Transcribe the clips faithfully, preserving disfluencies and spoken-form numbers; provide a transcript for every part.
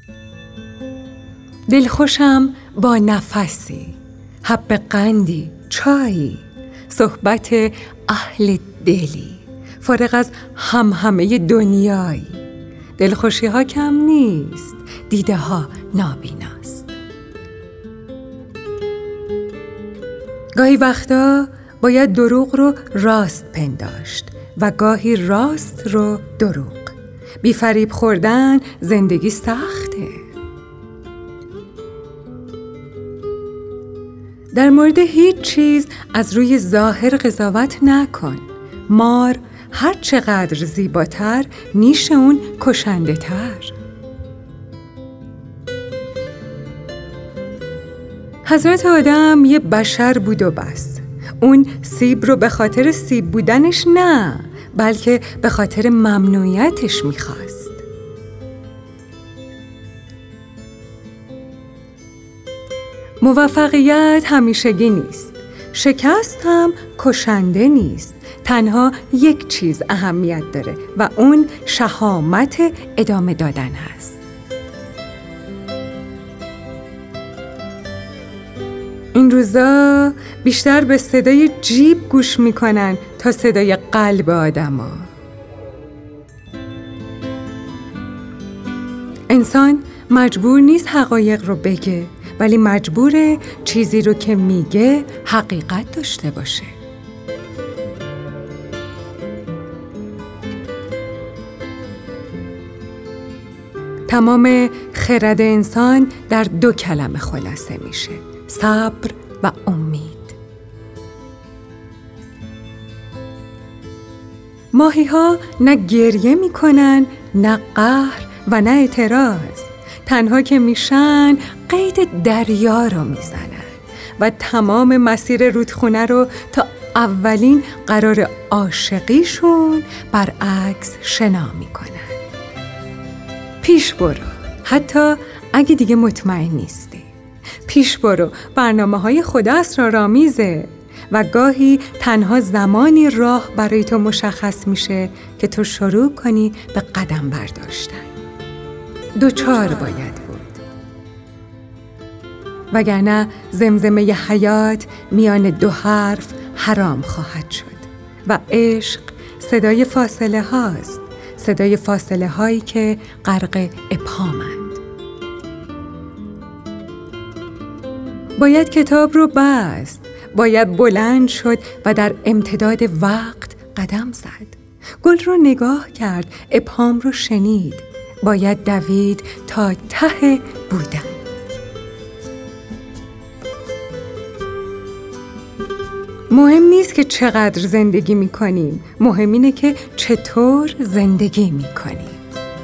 دلخوشم با نفسی، حب قندی، چایی، صحبت اهل دلی، فارغ از هم همه دنیایی. دلخوشی ها کم نیست، دیده ها نابیناست. گاهی وقتا باید دروغ رو راست پنداشت و گاهی راست رو دروغ. بی فریب خوردن زندگی سخته. در مورد هیچ چیز از روی ظاهر قضاوت نکن. مار هر چقدر زیباتر، نیش اون کشنده تر. حضرت آدم یه بشر بود و بس. اون سیب رو به خاطر سیب بودنش نه، بلکه به خاطر ممنوعیتش میخواست. موفقیت همیشگی نیست. شکست هم کشنده نیست. تنها یک چیز اهمیت داره و اون شهامت ادامه دادن هست. این روزا بیشتر به صدای جیب گوش میکنن تا صدای قلب آدما. انسان مجبور نیست حقایق رو بگه، ولی مجبوره چیزی رو که میگه حقیقت داشته باشه. تمام خرد انسان در دو کلمه خلاصه میشه: صبر و امید. ماهی ها نه گریه میکنن، نه قهر و نه اعتراض. تنها که میشن قید دریا رو میزنن و تمام مسیر رودخونه رو تا اولین قرار عاشقیشون برعکس شنا میکنن. پیش برو، حتی اگه دیگه مطمئن نیستی. پیش برو، برنامه های خدا اسرارآمیزه و گاهی تنها زمانی راه برای تو مشخص میشه که تو شروع کنی به قدم برداشتن. دوچار باید بود، وگرنه زمزمه ی حیات میان دو حرف حرام خواهد شد و عشق صدای فاصله هاست، صدای فاصله هایی که غرق ابهامند. باید کتاب رو بست، باید بلند شد و در امتداد وقت قدم زد. گل رو نگاه کرد، ابهام رو شنید. باید دوید تا ته بودن. مهم نیست که چقدر زندگی میکنیم، مهم اینه که چطور زندگی میکنیم.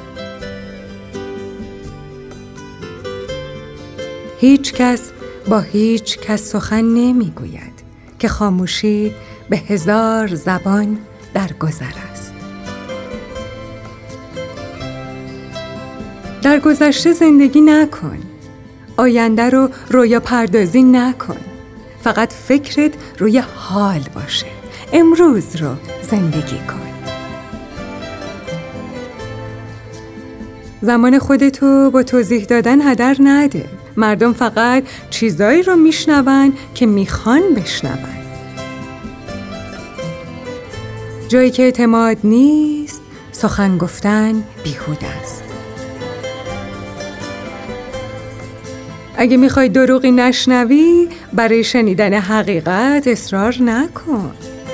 هیچ کس با هیچ کس سخن نمیگوید که خاموشی به هزار زبان در گذر است. در گذشته زندگی نکن، آینده رو رویا پردازی نکن. فقط فکرت روی حال باشه. امروز رو زندگی کن. زمان خودتو با توضیح دادن هدر نده. مردم فقط چیزایی رو میشنون که میخوان بشنون. جایی که اعتماد نیست، سخن گفتن بیهوده است. اگه میخوای دروغی نشنوی، برای شنیدن حقیقت اصرار نکن.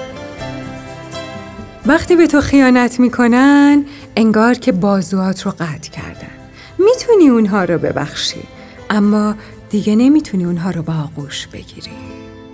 وقتی به تو خیانت میکنن، انگار که بازوات رو قطع کردن. میتونی اونها رو ببخشی، اما دیگه نمیتونی اونها رو با آغوش بگیری.